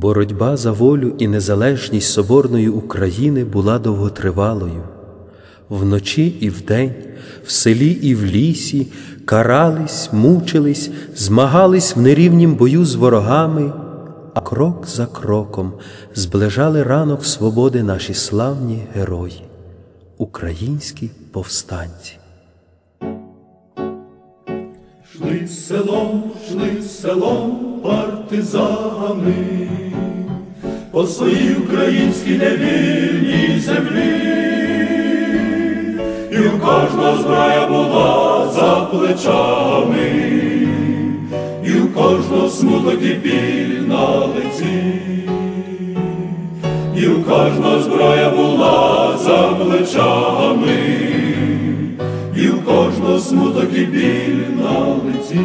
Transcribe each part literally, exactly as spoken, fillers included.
Боротьба за волю і незалежність соборної України була довготривалою. Вночі і вдень, в селі і в лісі карались, мучились, змагались в нерівнім бою з ворогами, а крок за кроком зближали ранок свободи наші славні герої, українські повстанці. Шли селом, шли селом партизани по своїй українській невільній землі, і у кожного зброя була за плечами, і у кожного смуток і біль на лиці, і у кожного зброя була за плечами, і у кожного смуток і біль на лиці.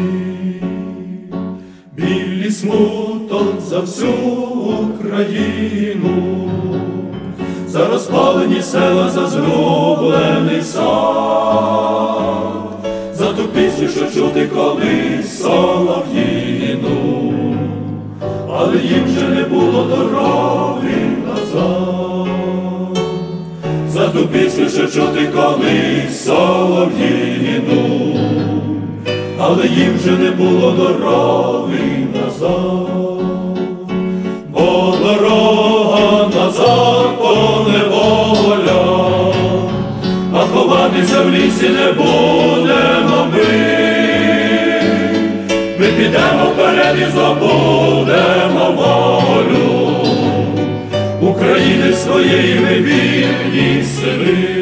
Біль і смуток за всю Україну, за розпалені села, за згублений сад, за ту пісню, що чути колись солов'їну, але їм вже не було дороги назад. За ту пісню, що чути колись солов'їну, але їм вже не було дороги назад. Бо дорога назад поневоля, а ховатися в лісі не будемо ми. Ми підемо вперед і здобудемо волю України своєї ми вільні сини.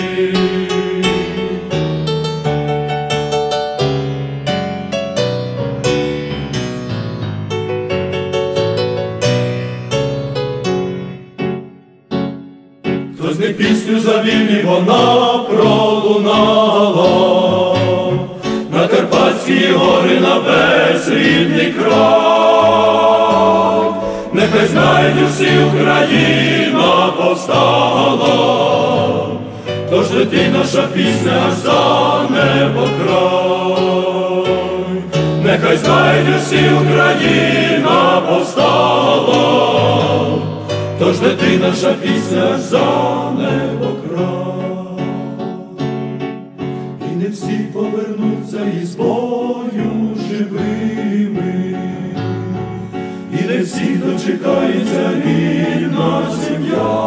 Хтось не пісню за вільні вона пролунала на Карпатські гори, на весь рідний край. Нехай знають усі, Україна повстала, тож лети наша пісня за небо край. Нехай знають усі, Україна повстала, тож лети наша пісня за небо край. І не всі повернуться із бою живими, і не всі дочекається рідна сім'я.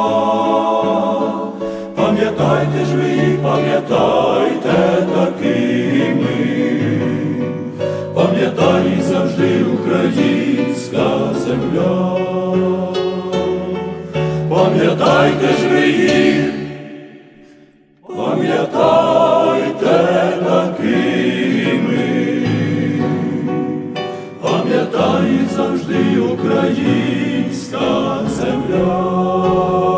Пам'ятайте ж ви їх, пам'ятайте такими, пам'ятай завжди українська земля. Пам'ятайте ж ви їх, пам'ятайте такими, пам'ятай завжди українська земля.